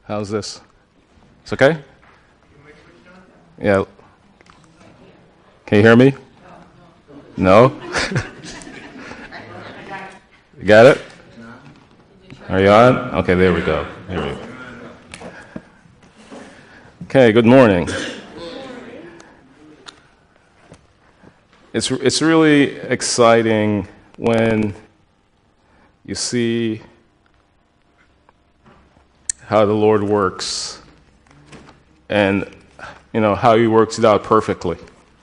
How's this? It's okay? Yeah. Can you hear me? No? You got it? Are you on? Okay, there we go. There we go. Okay, good morning. It's really exciting when you see how the Lord works and how he works it out perfectly.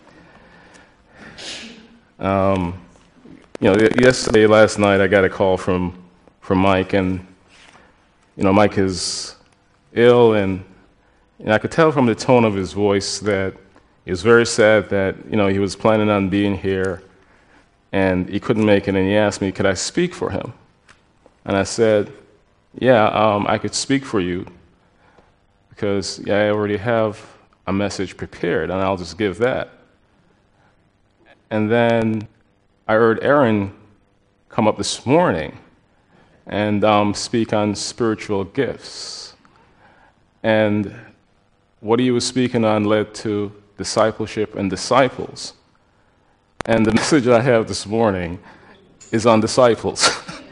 Last night I got a call from Mike, and Mike is ill, and I could tell from the tone of his voice that he was very sad that he was planning on being here, and he couldn't make it. And he asked me, could I speak for him? And I said, yeah, I could speak for you because I already have a message prepared, and I'll just give that. And then I heard Aaron come up this morning and speak on spiritual gifts. And what he was speaking on led to discipleship and disciples. And the message I have this morning is on disciples.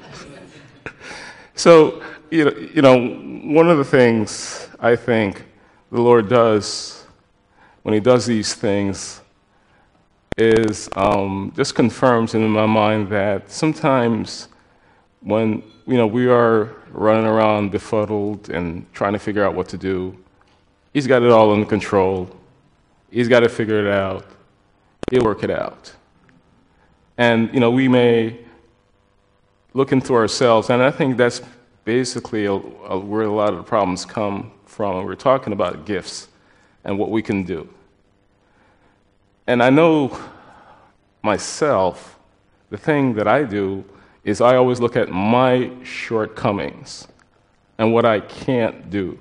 So, one of the things I think the Lord does when he does these things is just confirms in my mind that sometimes when we are running around befuddled and trying to figure out what to do, he's got it all under control. He's got to figure it out. He'll work it out. And we may look into ourselves, and I think that's basically where a lot of the problems come from. We're talking about gifts and what we can do. And I know myself, the thing that I do is I always look at my shortcomings and what I can't do.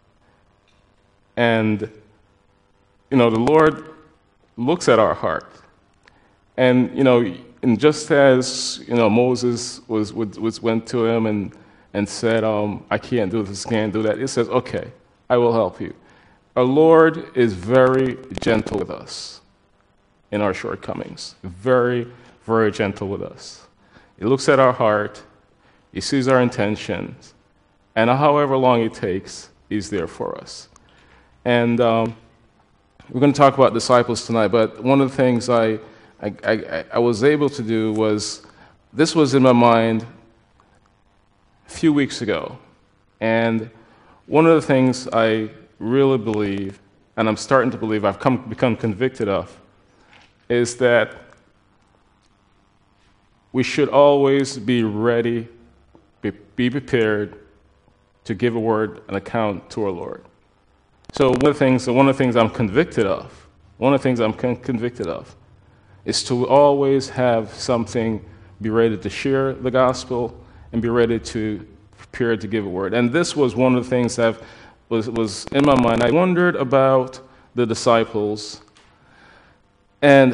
And, the Lord looks at our heart. And, and just as, Moses went to him and said, I can't do this, can't do that, it says, okay, I will help you. Our Lord is very gentle with us in our shortcomings. Very, very gentle with us. He looks at our heart, he sees our intentions, and however long it takes, he's there for us. And we're going to talk about disciples tonight, but one of the things I was able to do was, this was in my mind a few weeks ago. And one of the things I really believe, and I'm starting to believe, I've become convicted of, is that we should always be ready, be prepared to give a word, an account to our Lord. So one of the things I'm convicted of is to always have something, be ready to share the gospel and be ready to prepare to give a word. And this was one of the things that was in my mind. I wondered about the disciples and,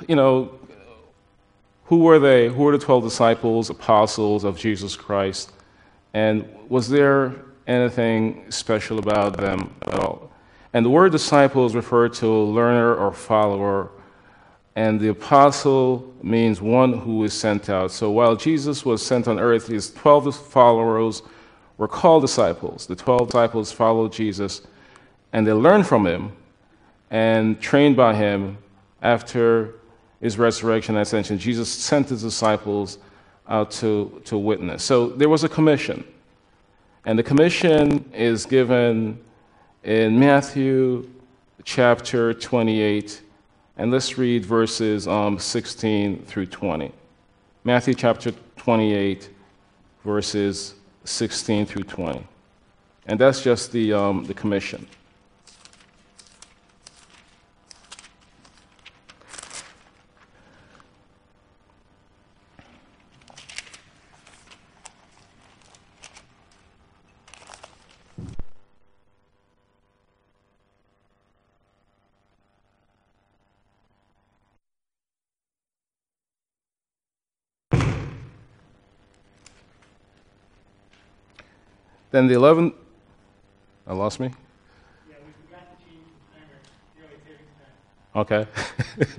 who were they? Who were the 12 disciples, apostles of Jesus Christ? And was there anything special about them at all? And the word disciples refer to a learner or follower, and the apostle means one who is sent out. So while Jesus was sent on earth, his 12 followers were called disciples. The 12 disciples followed Jesus, and they learned from him and trained by him. After his resurrection and ascension, Jesus sent his disciples out to witness. So there was a commission. And the commission is given in Matthew chapter 28. And let's read verses 16 through 20. Matthew chapter 28, verses 16 through 20. And that's just the commission. Then the 11, I lost me? Yeah, we forgot to change the timer. Okay.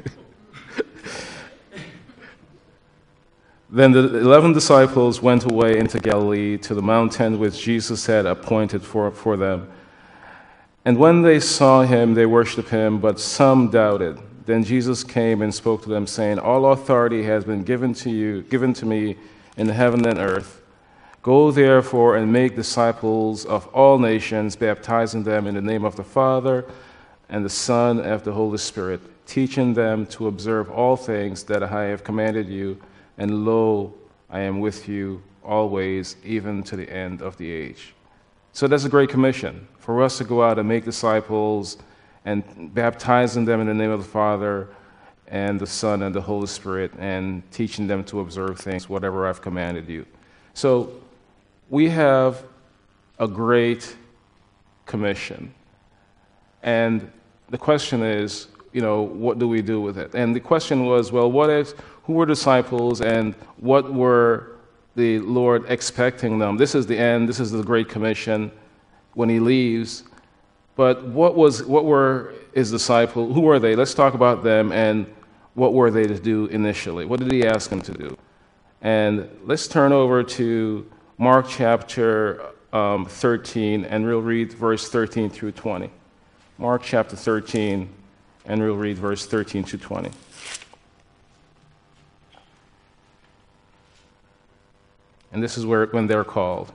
Then the 11 disciples went away into Galilee to the mountain which Jesus had appointed for them. And when they saw him, they worshipped him, but some doubted. Then Jesus came and spoke to them, saying, "All authority has been given to me in heaven and earth. Go therefore and make disciples of all nations, baptizing them in the name of the Father and the Son and of the Holy Spirit, teaching them to observe all things that I have commanded you. And lo, I am with you always, even to the end of the age." So that's a great commission, for us to go out and make disciples and baptizing them in the name of the Father and the Son and the Holy Spirit, and teaching them to observe things, whatever I've commanded you. So we have a great commission. And the question is, what do we do with it? And the question was, well, who were disciples and what were the Lord expecting them? This is the end. This is the Great Commission when he leaves. But what were his disciples? Who were they? Let's talk about them and what were they to do initially? What did he ask them to do? And let's turn over to Mark chapter 13, and we'll read verse 13 through 20. Mark chapter 13, and we'll read verse 13 to 20. And this is when they're called.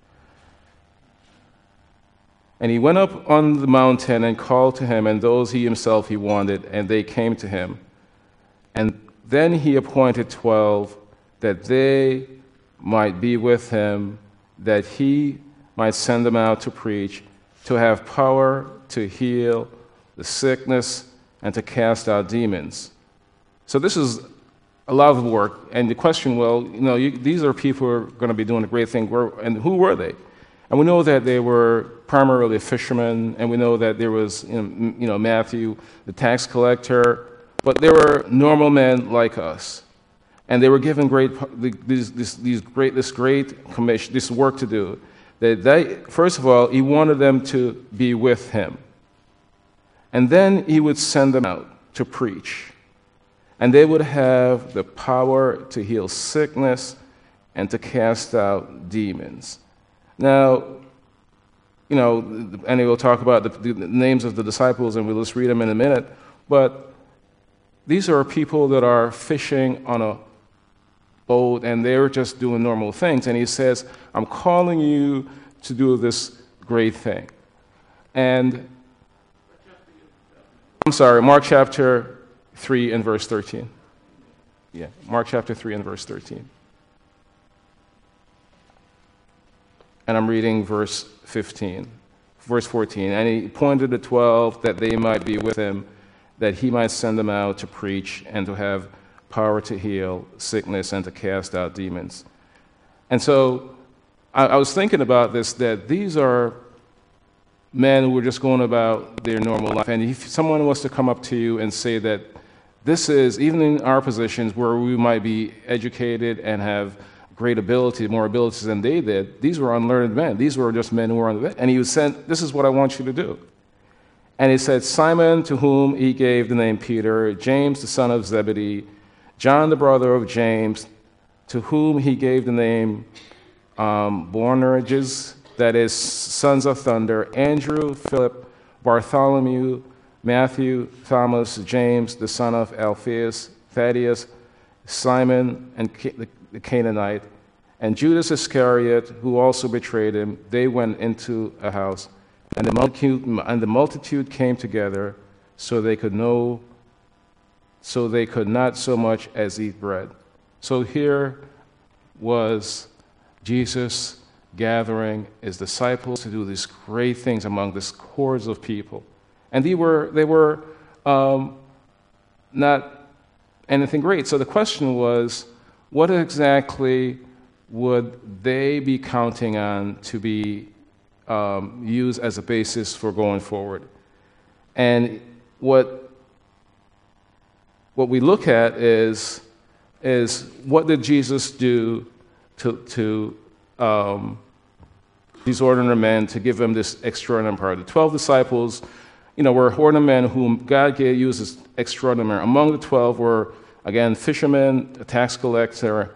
And he went up on the mountain and called to him, and those he wanted, and they came to him. And then he appointed 12, that they might be with him, that he might send them out to preach, to have power to heal the sickness, and to cast out demons. So this is a lot of work. And the question, these are people who are going to be doing a great thing. And who were they? And we know that they were primarily fishermen, and we know that there was, Matthew, the tax collector, but they were normal men like us, and they were given this great commission, this work to do. First of all, he wanted them to be with him, and then he would send them out to preach, and they would have the power to heal sickness and to cast out demons. Now, and we'll talk about the names of the disciples, and we'll just read them in a minute, but these are people that are fishing on a boat, and they're just doing normal things, and he says, "I'm calling you to do this great thing." And Mark chapter 3 and verse 13. Yeah, Mark chapter 3 and verse 13. And I'm reading verse 14. And he appointed the 12 that they might be with him, that he might send them out to preach and to have power to heal sickness and to cast out demons. And so I was thinking about this, that these are men who are just going about their normal life. And if someone was to come up to you and say that this is, even in our positions where we might be educated and have great ability, more abilities than they did, these were unlearned men. These were just men who were on the bed. And he was sent, "This is what I want you to do." And he said, "Simon, to whom he gave the name Peter, James, the son of Zebedee, John, the brother of James, to whom he gave the name Boanerges, that is, sons of thunder, Andrew, Philip, Bartholomew, Matthew, Thomas, James, the son of Alphaeus, Thaddeus, Simon, and the Canaanite, and Judas Iscariot, who also betrayed him. They went into a house, and the multitude came together, so they could not so much as eat bread." So here was Jesus gathering his disciples to do these great things among this hordes of people, and they were not anything great. So the question was, what exactly would they be counting on to be used as a basis for going forward? And what we look at is what did Jesus do to these ordinary men to give them this extraordinary power. The 12 disciples, were ordinary men whom God uses extraordinary. Among the 12 were, again, fishermen, tax collectors,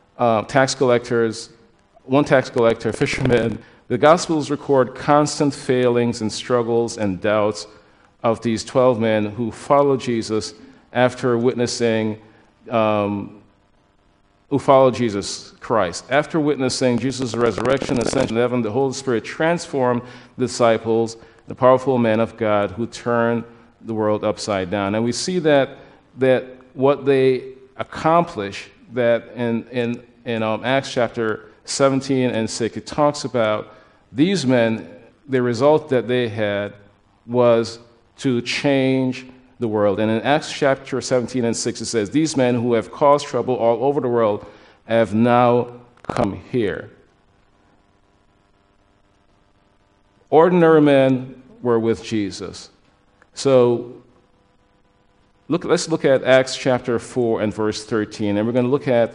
one tax collector, fishermen. The Gospels record constant failings and struggles and doubts of these 12 men who followed Jesus after witnessing, who followed Jesus Christ. After witnessing Jesus' resurrection, ascension to heaven, the Holy Spirit transformed the disciples, the powerful men of God who turned the world upside down. And we see that what they accomplish, that in Acts chapter 17 and 6, it talks about these men, the result that they had was to change the world. And in Acts chapter 17 and 6, it says, these men who have caused trouble all over the world have now come here. Ordinary men were with Jesus. So let's look at Acts chapter 4 and verse 13, and we're going to look at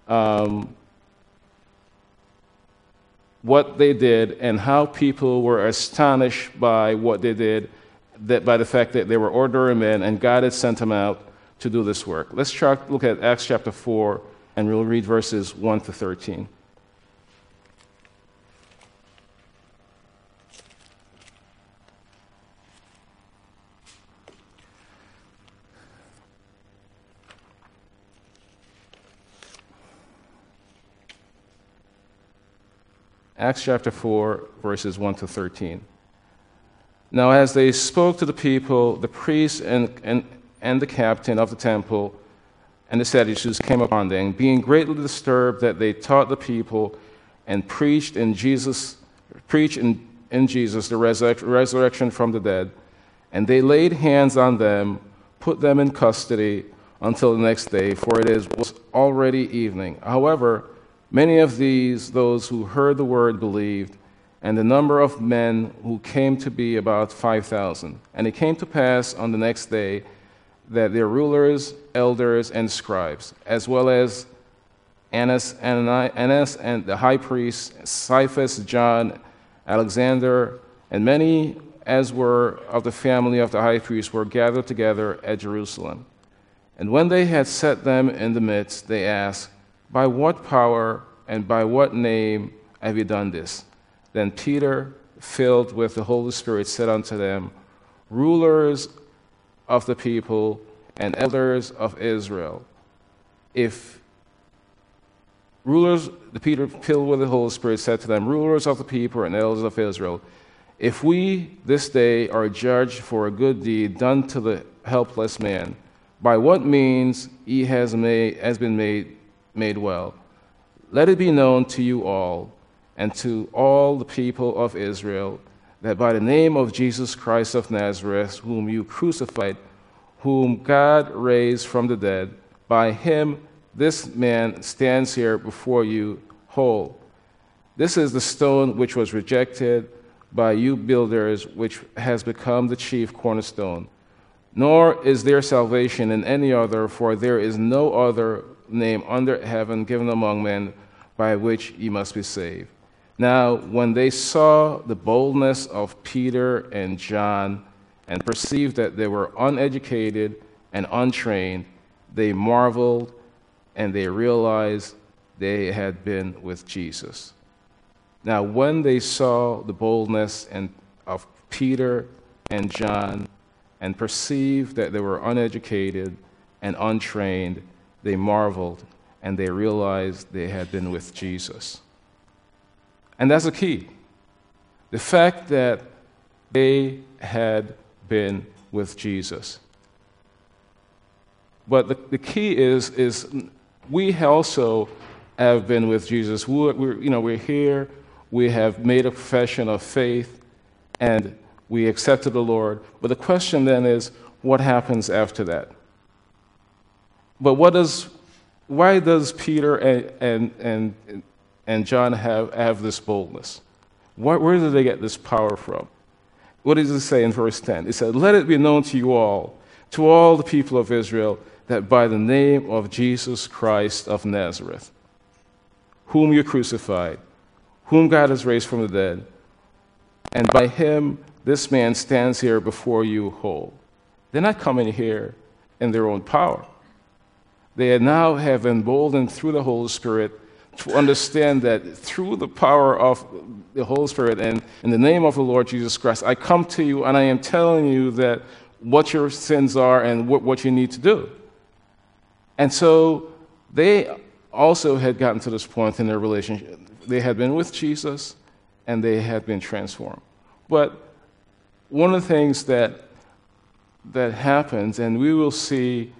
what they did and how people were astonished by what they did, by the fact that they were ordinary men and God had sent them out to do this work. Let's look at Acts chapter 4, and we'll read verses 1 to 13. Acts chapter 4, verses 1 to 13. Now, as they spoke to the people, the priests and the captain of the temple and the Sadducees came upon them, being greatly disturbed that they taught the people and preached in Jesus the resurrection from the dead. And they laid hands on them, put them in custody until the next day, for it was already evening. However, many of those who heard the word believed, and the number of men who came to be about 5,000. And it came to pass on the next day that their rulers, elders, and scribes, as well as Annas and the high priests, Caiaphas, John, Alexander, and many as were of the family of the high priest, were gathered together at Jerusalem. And when they had set them in the midst, they asked, by what power and by what name have you done this? Then Peter, filled with the Holy Spirit, said unto them, rulers of the people and elders of Israel, Peter, filled with the Holy Spirit, said to them, rulers of the people and elders of Israel, if we this day are judged for a good deed done to the helpless man, by what means he has been made well, let it be known to you all and to all the people of Israel that by the name of Jesus Christ of Nazareth, whom you crucified, whom God raised from the dead, by him this man stands here before you whole. This is the stone which was rejected by you builders, which has become the chief cornerstone. Nor is there salvation in any other, for there is no other name under heaven given among men by which ye must be saved. Now, when they saw the boldness of Peter and John and perceived that they were uneducated and untrained, they marveled and they realized they had been with Jesus. Now, when they saw the boldness of Peter and John and perceived that they were uneducated and untrained, they marveled and they realized they had been with Jesus. And that's the key. The fact that they had been with Jesus. But the key is we also have been with Jesus. We're here. We have made a profession of faith, and we accepted the Lord. But the question then is, what happens after that? But why does Peter and John have this boldness? Where did they get this power from? What does it say in verse 10? It said, let it be known to all the people of Israel, that by the name of Jesus Christ of Nazareth, whom you crucified, whom God has raised from the dead, and by him this man stands here before you whole. They're not coming here in their own power. They now have emboldened through the Holy Spirit to understand that through the power of the Holy Spirit and in the name of the Lord Jesus Christ, I come to you and I am telling you that what your sins are and what you need to do. And so they also had gotten to this point in their relationship. They had been with Jesus and they had been transformed. But one of the things that happens, and we will see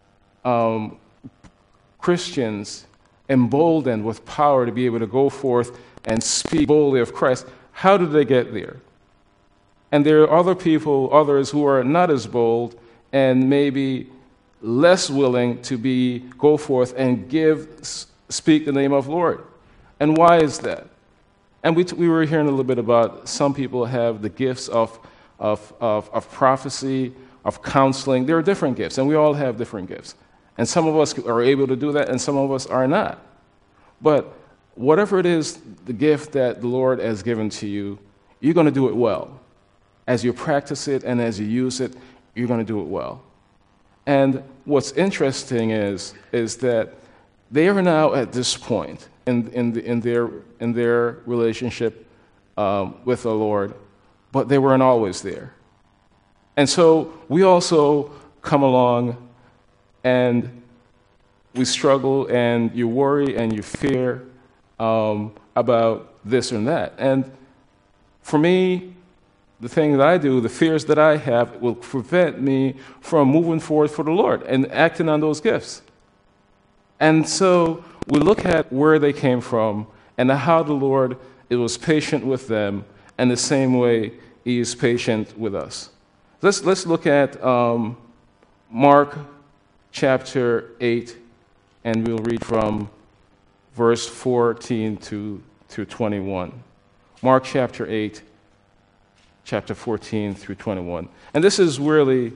Christians emboldened with power to be able to go forth and speak boldly of Christ. How did they get there? And there are others who are not as bold and maybe less willing to go forth and speak the name of the Lord. And why is that? And we were hearing a little bit about some people have the gifts of prophecy, of counseling. There are different gifts, and we all have different gifts. And some of us are able to do that, and some of us are not. But whatever it is, the gift that the Lord has given to you, you're going to do it well. As you practice it and as you use it, you're going to do it well. And what's interesting is that they are now at this point in their relationship with the Lord, but they weren't always there. And so we also come along and we struggle and you worry and you fear about this and that. And for me, the thing that I do, the fears that I have, will prevent me from moving forward for the Lord and acting on those gifts. And so we look at where they came from and how the Lord was patient with them, and the same way He is patient with us. Let's look at Mark chapter 8, and we'll read from verse 14 to 21. Mark chapter 8, chapter 14 through 21. And this is really,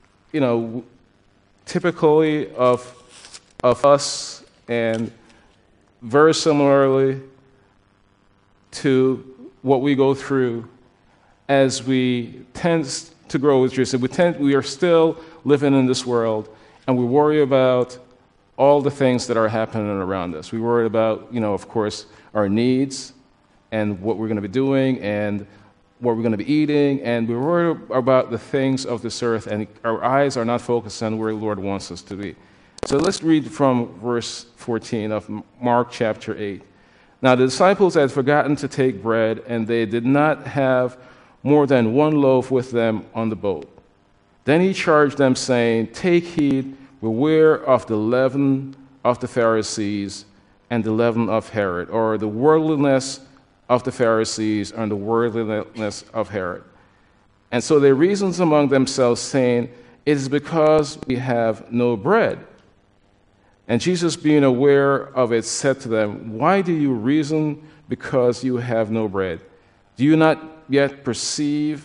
typically of us, and very similarly to what we go through as we tend to grow with Jesus. We are still living in this world, and we worry about all the things that are happening around us. We worry about, of course, our needs and what we're going to be doing and what we're going to be eating, and we worry about the things of this earth, and our eyes are not focused on where the Lord wants us to be. So let's read from verse 14 of Mark chapter 8. Now the disciples had forgotten to take bread, and they did not have more than one loaf with them on the boat. Then he charged them, saying, "Take heed, beware of the leaven of the Pharisees and the leaven of Herod," or the worldliness of the Pharisees and the worldliness of Herod. And so they reasoned among themselves, saying, "It is because we have no bread." And Jesus, being aware of it, said to them, "Why do you reason because you have no bread? Do you not yet perceive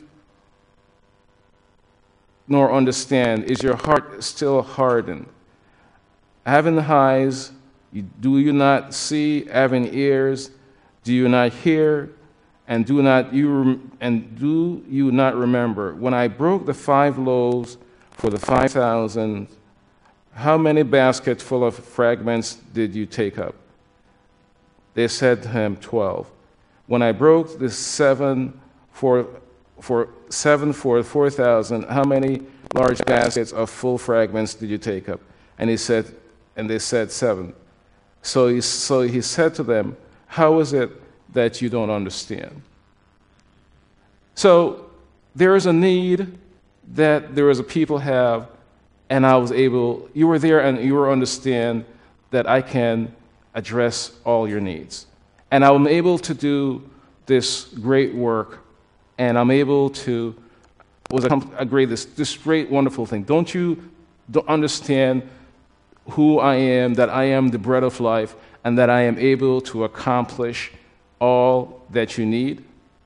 nor understand? Is your heart still hardened? Having eyes, do you not see? Having ears, do you not hear? And do you not remember when I broke the 5 loaves for the 5,000? How many baskets full of fragments did you take up?" They said to him, 12. "When I broke the 7 for 4,000, how many large baskets of full fragments did you take up?" And they said 7. So he said to them, "How is it that you don't understand?" So there is a need that there is a people have, and you were there and you will understand that I can address all your needs. And I'm able to do this great work, and I'm able to this great, wonderful thing. Don't you understand who I am, that I am the bread of life, and that I am able to accomplish all that you need?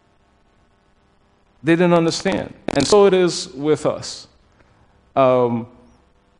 They didn't understand. And so it is with us.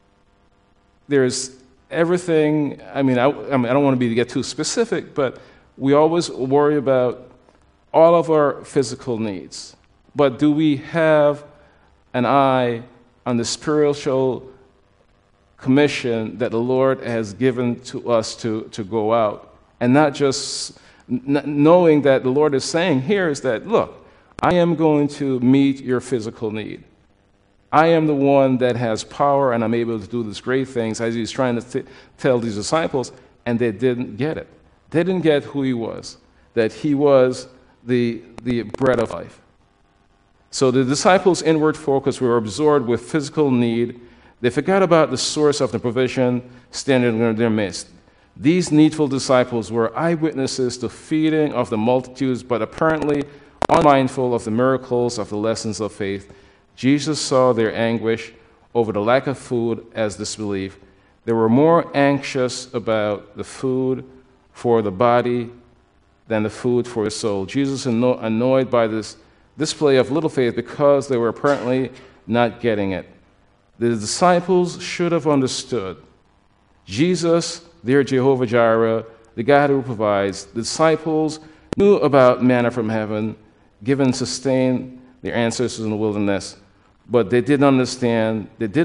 There's everything. I don't want to get too specific, but we always worry about all of our physical needs. But do we have an eye on the spiritual commission that the Lord has given to us to go out? And not just knowing that the Lord is saying here is that, look, I am going to meet your physical need. I am the one that has power, and I'm able to do these great things, as he's trying to tell these disciples, and they didn't get it. They didn't get who he was, that he was the bread of life. So the disciples' inward focus were absorbed with physical need. They forgot about the source of the provision standing in their midst. These needful disciples were eyewitnesses to feeding of the multitudes, but apparently unmindful of the miracles of the lessons of faith. Jesus saw their anguish over the lack of food as disbelief. They were more anxious about the food for the body than the food for the soul. Jesus was annoyed by this display of little faith because they were apparently not getting it. The disciples should have understood. Jesus, their Jehovah Jireh, the God who provides. The disciples knew about manna from heaven, given sustain their ancestors in the wilderness, but they did not understand,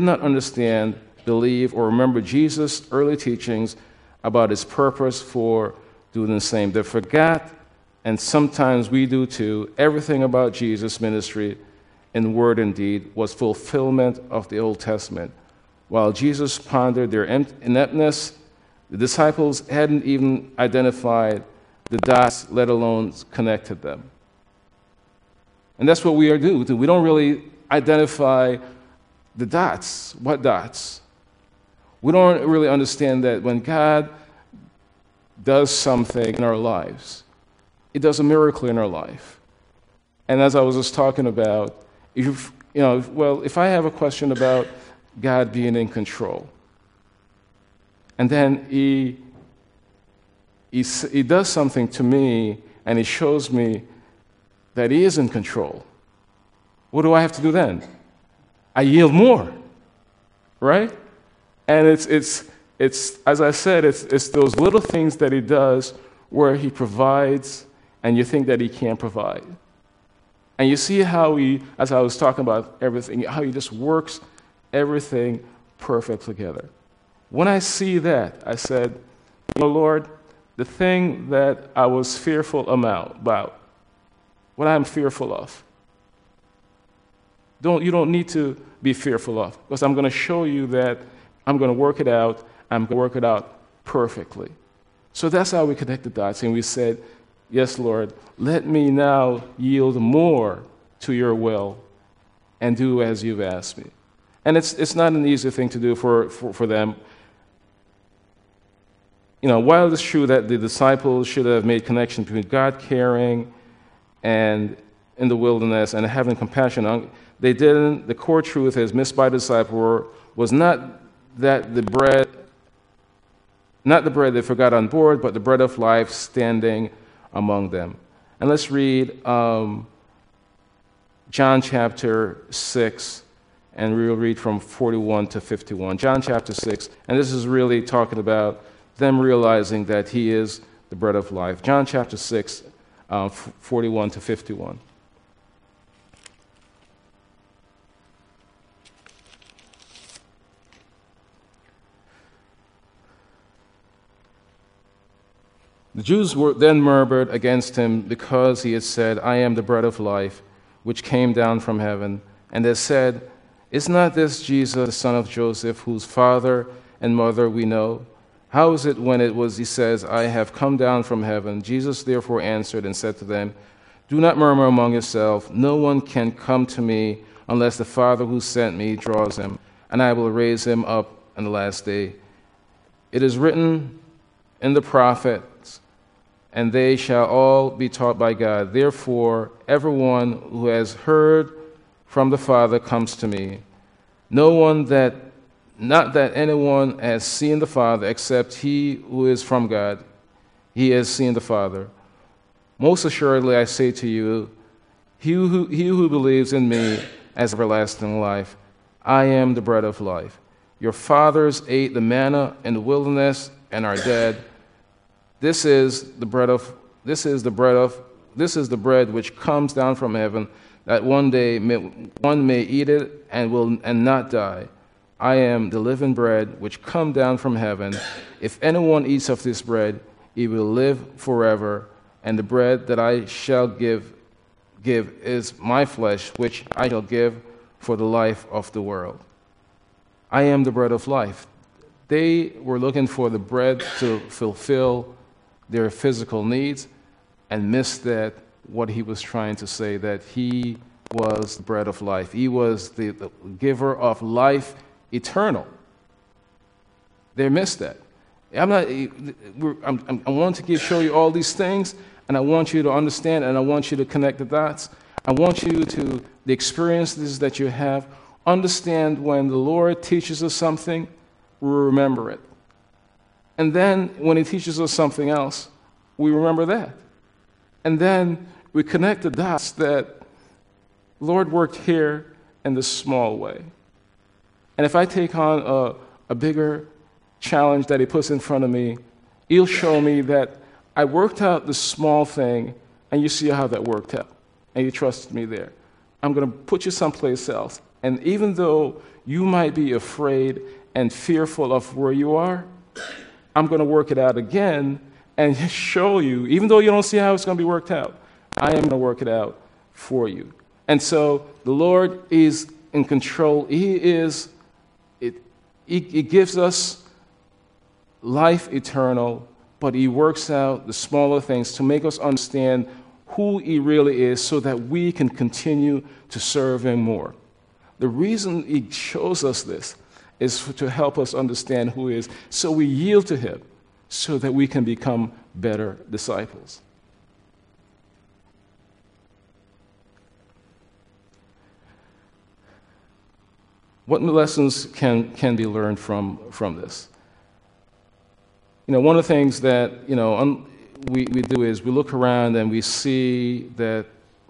believe, or remember Jesus' early teachings about his purpose for doing the same. They forgot, and sometimes we do too, everything about Jesus' ministry in word and deed was fulfillment of the Old Testament. While Jesus pondered their ineptness, the disciples hadn't even identified the dots, let alone connected them. And that's what we are do. We don't really identify the dots. What dots? We don't really understand that when God does something in our lives, it does a miracle in our life. And as I was just talking about, if I have a question about God being in control, and then he does something to me, and he shows me that he is in control, what do I have to do then? I yield more, right? And it's as I said, it's those little things that he does where he provides, and you think that he can't provide. And you see how he, as I was talking about everything, how he just works everything perfect together. When I see that, I said, Lord, the thing that I was fearful about, what I'm fearful of, you don't need to be fearful of, because I'm going to show you that I'm going to work it out. I'm going to work it out perfectly. So that's how we connect the dots, and we said, yes, Lord, let me now yield more to your will and do as you've asked me. And it's not an easy thing to do for them. While it's true that the disciples should have made connection between God caring and in the wilderness and having compassion, they didn't. The core truth is missed by the disciple was not the bread they forgot on board, but the bread of life standing among them. And let's read John chapter 6, and we'll read from 41 to 51. John chapter 6, and this is really talking about them realizing that he is the bread of life. John chapter 6, 41 to 51. The Jews then murmured against him because he had said, I am the bread of life, which came down from heaven. And they said, is not this Jesus, the son of Joseph, whose father and mother we know? How is it when he says, I have come down from heaven? Jesus therefore answered and said to them, do not murmur among yourselves. No one can come to me unless the Father who sent me draws him, and I will raise him up on the last day. It is written in the prophets, and they shall all be taught by God. Therefore, everyone who has heard from the Father comes to me. Not that anyone has seen the Father, except he who is from God. He has seen the Father. Most assuredly, I say to you, he who believes in me has everlasting life. I am the bread of life. Your fathers ate the manna in the wilderness and are dead. This is the bread of this is the bread which comes down from heaven, that one day one may eat it and not die. I am the living bread which come down from heaven. If anyone eats of this bread, he will live forever. And the bread that I shall give is my flesh, which I shall give for the life of the world. I am the bread of life. They were looking for the bread to fulfill their physical needs and missed that what he was trying to say, that he was the bread of life. He was the giver of life eternal. They missed that. I want to show you all these things, and I want you to understand, and I want you to connect the dots. I want you to, the experiences that you have, understand when the Lord teaches us something, we remember it. And then when he teaches us something else, we remember that. And then we connect the dots that the Lord worked here in this small way. And if I take on a bigger challenge that he puts in front of me, he'll show me that I worked out this small thing, and you see how that worked out. And you trusted me there. I'm going to put you someplace else. And even though you might be afraid and fearful of where you are, I'm going to work it out again and show you, even though you don't see how it's going to be worked out, I am going to work it out for you. And so the Lord is in control. He gives us life eternal, but he works out the smaller things to make us understand who he really is so that we can continue to serve him more. The reason he shows us this is to help us understand who he is, so we yield to him so that we can become better disciples. What lessons can be learned from this? One of the things that we do is we look around and we see that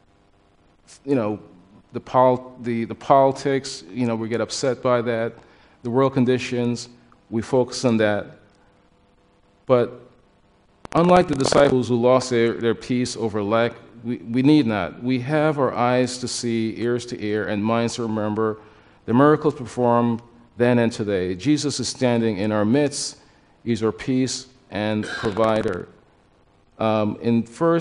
the politics, we get upset by that, the world conditions, we focus on that. But unlike the disciples who lost their peace over lack, we need not. We have our eyes to see, ears to hear, and minds to remember the miracles performed then and today. Jesus is standing in our midst. He's our peace and provider. In 1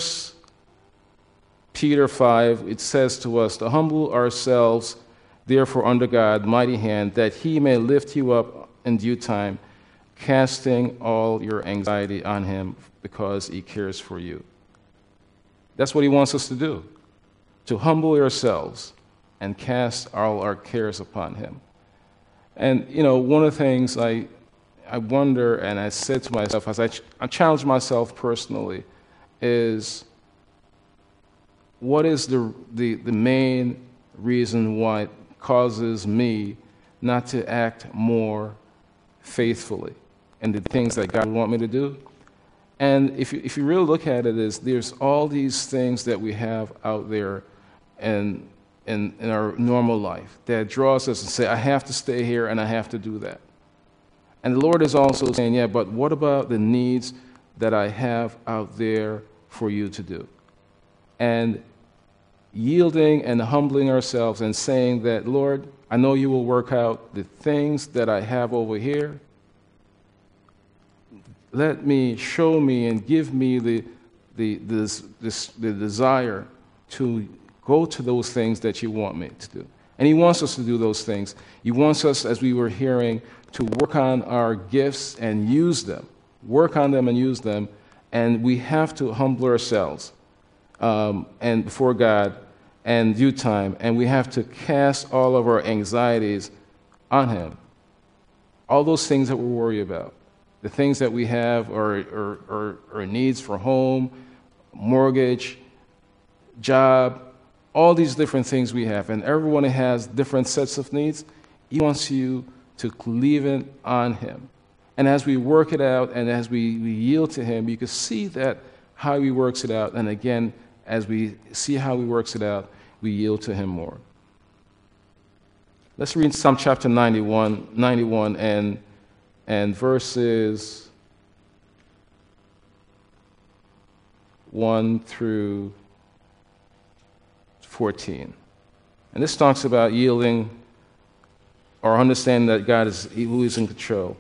Peter 5, it says to us, to humble ourselves, therefore, under God's mighty hand, that he may lift you up in due time, casting all your anxiety on him because he cares for you. That's what he wants us to do, to humble ourselves and cast all our cares upon him. And, one of the things I wonder, and I said to myself, as I challenge myself personally, is what is the main reason why it causes me not to act more faithfully in the things that God would want me to do? And if you really look at it, there's all these things that we have out there in our normal life that draws us and say, I have to stay here and I have to do that. And the Lord is also saying, yeah, but what about the needs that I have out there for you to do? And yielding and humbling ourselves and saying that, Lord, I know you will work out the things that I have over here. Show me and give me the desire to go to those things that you want me to do. And he wants us to do those things. He wants us, as we were hearing, to work on our gifts and use them. Work on them and use them. And we have to humble ourselves and before God in due time. And we have to cast all of our anxieties on him. All those things that we worry about. The things that we have are needs for home, mortgage, job, all these different things we have. And everyone has different sets of needs. He wants you to leave it on him. And as we work it out and as we yield to him, you can see that how he works it out. And again, as we see how he works it out, we yield to him more. Let's read Psalm chapter 91 and verses 1 through 14. And this talks about yielding or understanding that God is who is in control.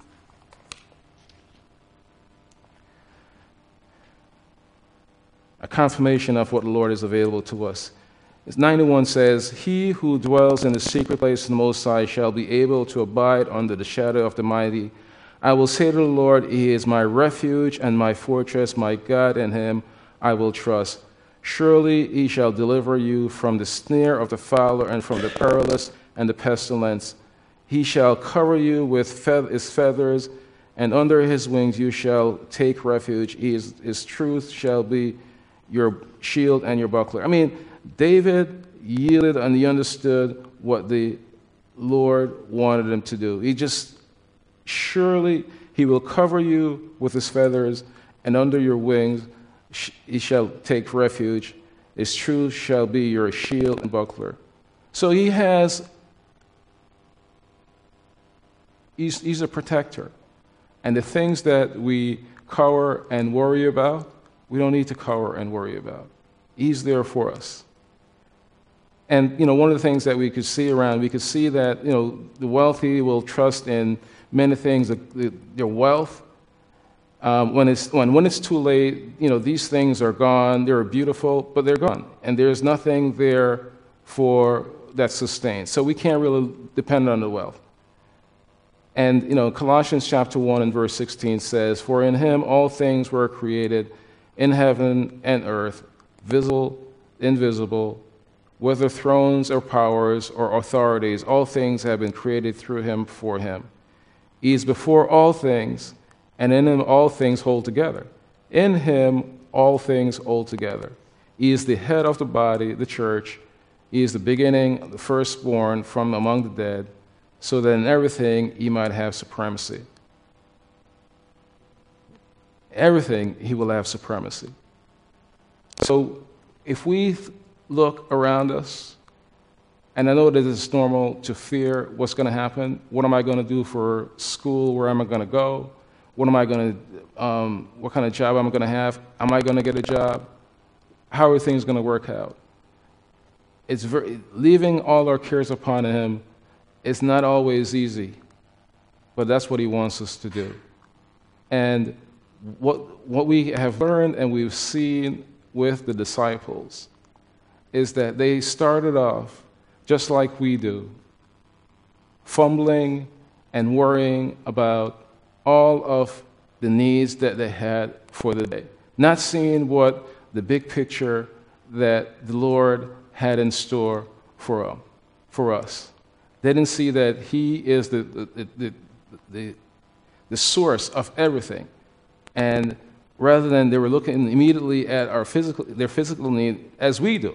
A confirmation of what the Lord is available to us. 91 says, "He who dwells in the secret place of the Most High shall be able to abide under the shadow of the Mighty. I will say to the Lord, He is my refuge and my fortress, my God, in Him I will trust. Surely He shall deliver you from the snare of the fowler and from the perilous and the pestilence. He shall cover you with His feathers, and under His wings you shall take refuge. His truth shall be your shield and your buckler." I mean, David yielded and he understood what the Lord wanted him to do. He just, surely He will cover you with His feathers, and under your wings He shall take refuge. His truth shall be your shield and buckler. So He's a protector. And the things that we cower and worry about, we don't need to cower and worry about. He's there for us. And, one of the things that we could see around, we could see that, the wealthy will trust in many things, their wealth. When it's too late, these things are gone. They're beautiful, but they're gone. And there's nothing there for that sustains. So we can't really depend on the wealth. And, Colossians chapter 1 and verse 16 says, "For in Him all things were created, in heaven and earth, visible, invisible, whether thrones or powers or authorities, all things have been created through Him for Him. He is before all things, and in Him all things hold together. In Him all things hold together. He is the head of the body, the church. He is the beginning, the firstborn from among the dead, so that in everything He might have supremacy." Everything He will have supremacy. So if we look around us, and I know that it's normal to fear what's going to happen. What am I going to do for school? Where am I going to go? What kind of job am I going to have? Am I going to get a job? How are things going to work out? Leaving all our cares upon Him is not always easy, but that's what He wants us to do. And what we have learned and we've seen with the disciples is that they started off just like we do, fumbling and worrying about all of the needs that they had for the day, not seeing what the big picture that the Lord had in store for us. They didn't see that He is the source of everything. And rather than they were looking immediately at their physical need as we do.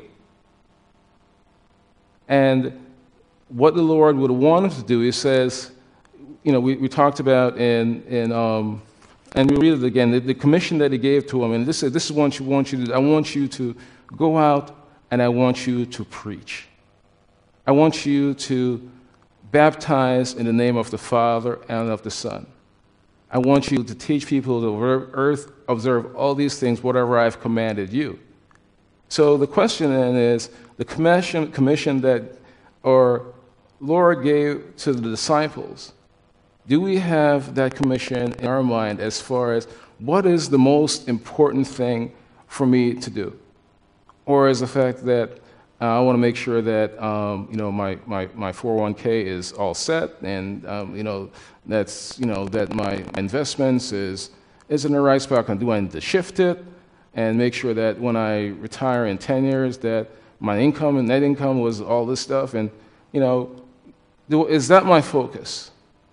And what the Lord would want us to do, He says, we talked about and we read it again, the commission that He gave to Him, and this is what I want you to do. I want you to go out and I want you to preach. I want you to baptize in the name of the Father and of the Son. I want you to teach people to observe all these things, whatever I've commanded you. So the question then is, the commission that our Lord gave to the disciples, do we have that commission in our mind as far as what is the most important thing for me to do? Or is the fact that I want to make sure that my 401k is all set, and that my investments is in the right spot. Do I need to shift it and make sure that when I retire in 10 years that my income and net income was all this stuff? And is that my focus?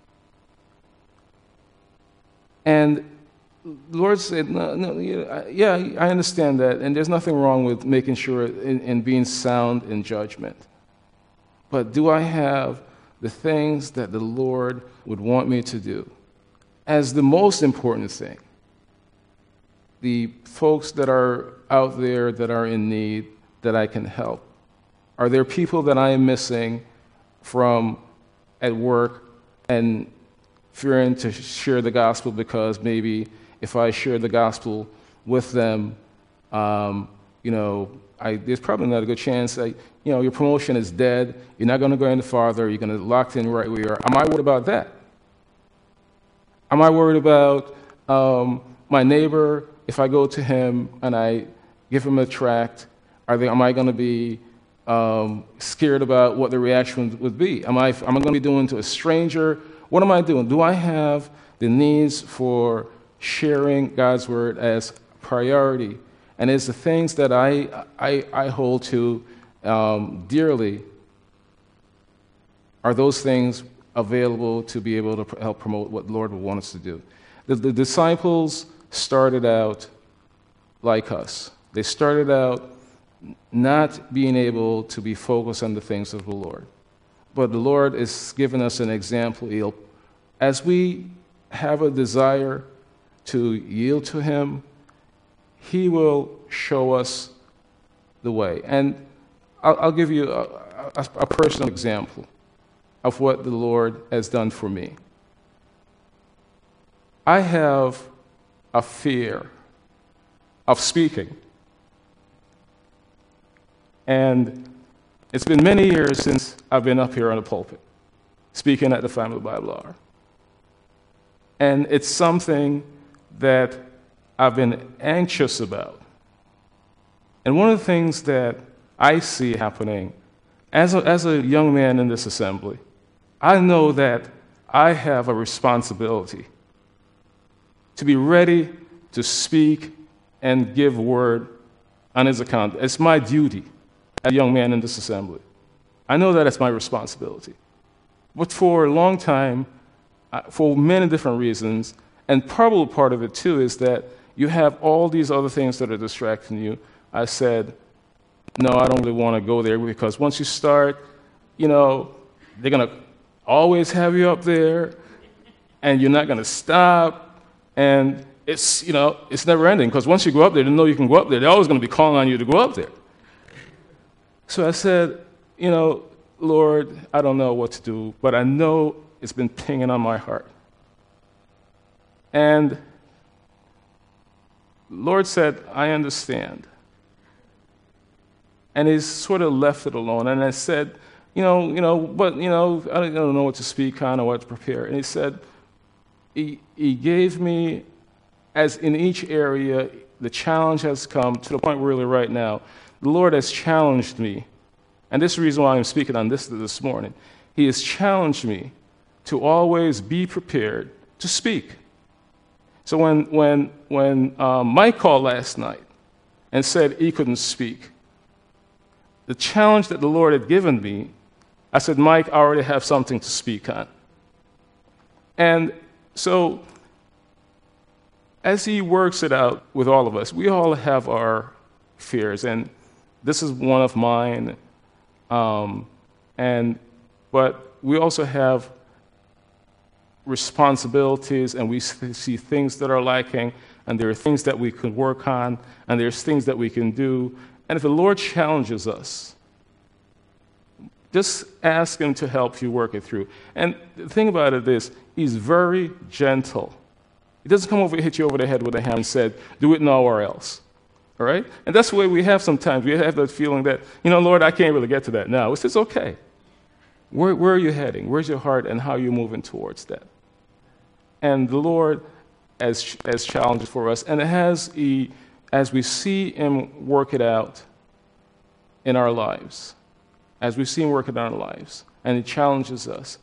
And the Lord said, I understand that, and there's nothing wrong with making sure in being sound in judgment. But do I have the things that the Lord would want me to do as the most important thing? The folks that are out there that are in need that I can help. Are there people that I am missing from at work and fearing to share the gospel because maybe if I share the gospel with them, There's probably not a good chance that, your promotion is dead. You're not going to go any farther. You're going to locked in right where you are. Am I worried about that? Am I worried about my neighbor? If I go to him and I give him a tract, am I going to be scared about what the reaction would be? Am I going to be doing to a stranger? What am I doing? Do I have the needs for sharing God's word as priority? And is the things that I hold to dearly, are those things available to be able to help promote what the Lord would want us to do? The disciples started out like us. They started out not being able to be focused on the things of the Lord. But the Lord is giving us an example. As we have a desire to yield to Him, He will show us the way. And I'll give you a personal example of what the Lord has done for me. I have a fear of speaking. And it's been many years since I've been up here on the pulpit, speaking at the Family Bible Hour. And it's something that I've been anxious about. And one of the things that I see happening as a young man in this assembly, I know that I have a responsibility to be ready to speak and give word on His account. It's my duty as a young man in this assembly. I know that it's my responsibility. But for a long time, for many different reasons, and probably part of it too is that you have all these other things that are distracting you. I said, no, I don't really want to go there, because once you start, they're going to always have you up there, and you're not going to stop, and it's never ending, because once you go up there, they know you can go up there. They're always going to be calling on you to go up there. So I said, Lord, I don't know what to do, but I know it's been pinging on my heart. And Lord said, I understand. And He's sort of left it alone. And I said, but I don't know what to speak on or what to prepare. And He said, He gave me, as in each area, the challenge has come to the point where really right now, the Lord has challenged me. And this is the reason why I'm speaking on this morning. He has challenged me to always be prepared to speak. So when Mike called last night and said he couldn't speak, the challenge that the Lord had given me, I said, Mike, I already have something to speak on. And so as He works it out with all of us, we all have our fears, and this is one of mine. But we also have responsibilities, and we see things that are lacking, and there are things that we can work on, and there's things that we can do. And if the Lord challenges us, just ask Him to help you work it through. And the thing about it is, He's very gentle. He doesn't come over and hit you over the head with a hammer and said, do it now or else. All right? And that's the way we have sometimes. We have that feeling that, Lord, I can't really get to that now. It's okay. Where are you heading? Where's your heart, and how are you moving towards that? And the Lord has challenges for us. And as we see Him work it out in our lives, and He challenges us,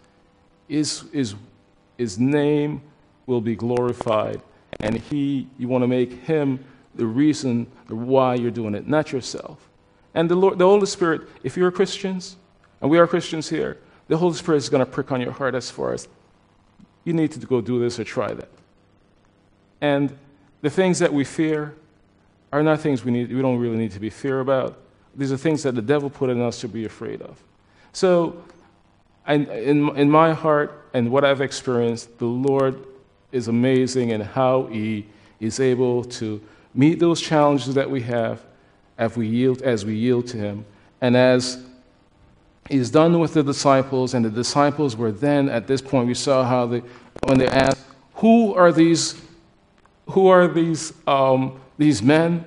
His name will be glorified, and you want to make Him the reason why you're doing it, not yourself. And the Holy Spirit, if you're Christians, and we are Christians here, the Holy Spirit is going to prick on your heart as far as you need to go do this or try that. And the things that we fear are not things we don't really need to be fear about. These are things that the devil put in us to be afraid of. So in my heart and what I've experienced, the Lord is amazing in how He is able to meet those challenges that we have as we yield to Him. And as He's done with the disciples, and the disciples were then, at this point, we saw how when they asked, who are these men?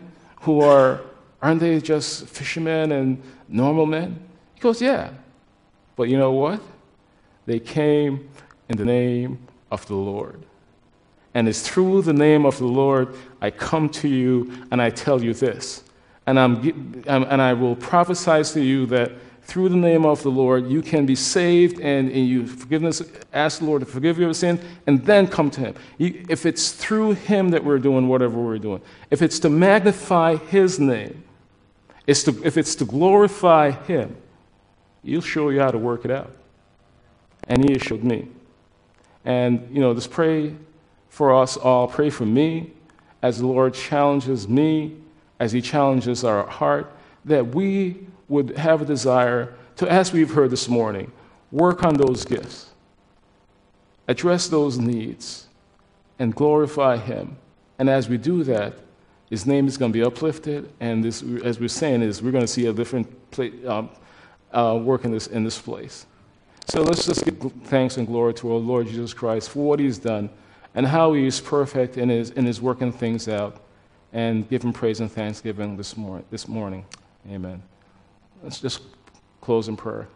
aren't they just fishermen and normal men? He goes, yeah. But you know what? They came in the name of the Lord. And it's through the name of the Lord I come to you and I tell you this. And I will prophesy to you that through the name of the Lord you can be saved and you forgiveness. Ask the Lord to forgive your sins and then come to Him. If it's through Him that we're doing whatever we're doing, if it's to magnify His name, if it's to glorify Him, He'll show you how to work it out. And He has showed me. And, just pray for us all. Pray for me as the Lord challenges me, as He challenges our heart, that we would have a desire to, as we've heard this morning, work on those gifts, address those needs, and glorify Him. And as we do that, His name is going to be uplifted, and this, as we're saying, we're going to see a different work in this place. So let's just give thanks and glory to our Lord Jesus Christ for what He's done and how He is perfect in His working things out, and give Him praise and thanksgiving this morning. Amen. Let's just close in prayer.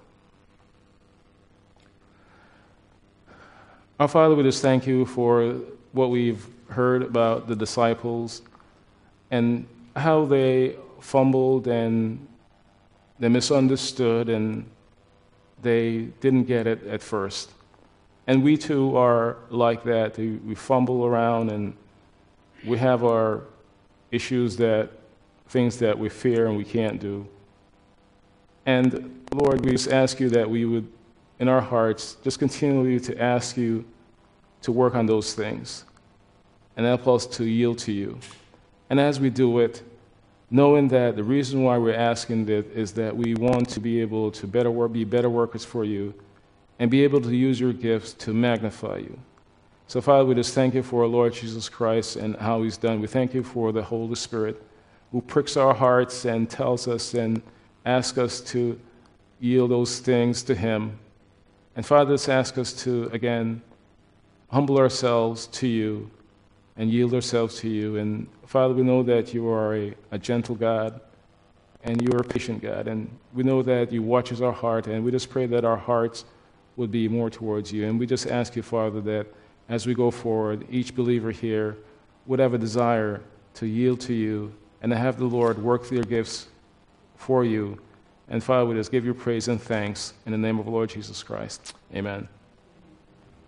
Our Father, we just thank You for what we've heard about the disciples and how they fumbled and they misunderstood and they didn't get it at first. And we too are like that. We fumble around and we have our issues, things that we fear and we can't do. And Lord, we just ask You that we would, in our hearts, just continually to ask You to work on those things and help us to yield to You. And as we do it, knowing that the reason why we're asking that is that we want to be able to be better workers for You and be able to use Your gifts to magnify You. So, Father, we just thank You for our Lord Jesus Christ and how He's done. We thank You for the Holy Spirit who pricks our hearts and tells us and asks us to yield those things to Him. And Father, just ask us to, again, humble ourselves to You and yield ourselves to You. And Father, we know that You are a gentle God and You are a patient God. And we know that You watches our heart, and we just pray that our hearts would be more towards You. And we just ask You, Father, that as we go forward, each believer here would have a desire to yield to You and to have the Lord work their gifts for You. And Father, we just give You praise and thanks in the name of the Lord Jesus Christ. Amen.